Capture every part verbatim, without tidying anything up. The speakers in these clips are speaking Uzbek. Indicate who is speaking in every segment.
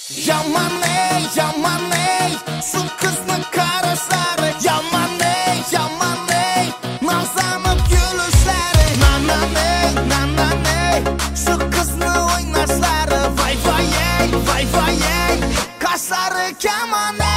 Speaker 1: Yaman-ey, yaman-ey, şu kızning qarashlari. Yaman-ey, yaman-ey, nazlanib gulishlari. Nananey, nananey, şu qizni o'ynashlari. Vay vay-ey, vay vay-ey, qoshlari kaman-ey.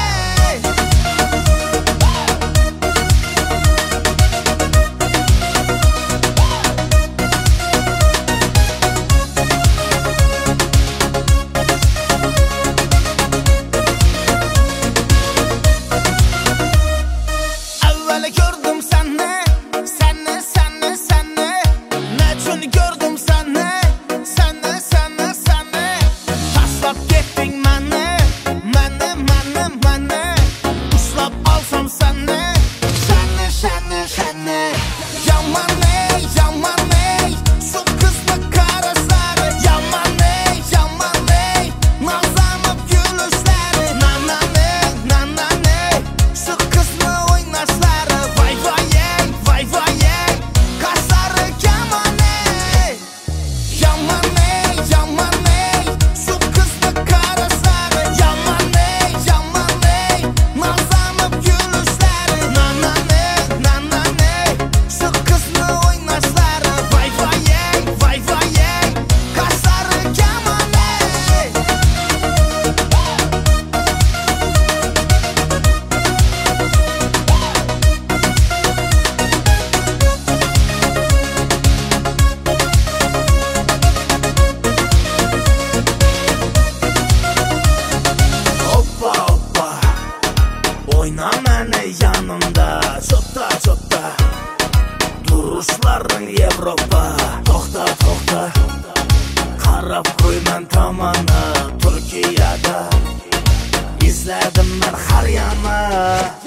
Speaker 1: Gördüm seni, seni, seni, seni. Nechun gördüm seni, seni, seni, seni. Taslab ketding meni, meni, meni, meni. Ushlab olsam seni, seni, seni, seni. Yaman-ey, yaman-ey, şu qizni qarashlari. Yaman-ey, yaman-ey, nazlanib gulishlari. Nananey, nananey, şu qizni o'ynashlari. Oyna meni yanımda, çopta çopta. Duruşlaring Yevropa. To'xta to'xta, qarab qo'yman tomoni. Turkiyada izladim men har yana.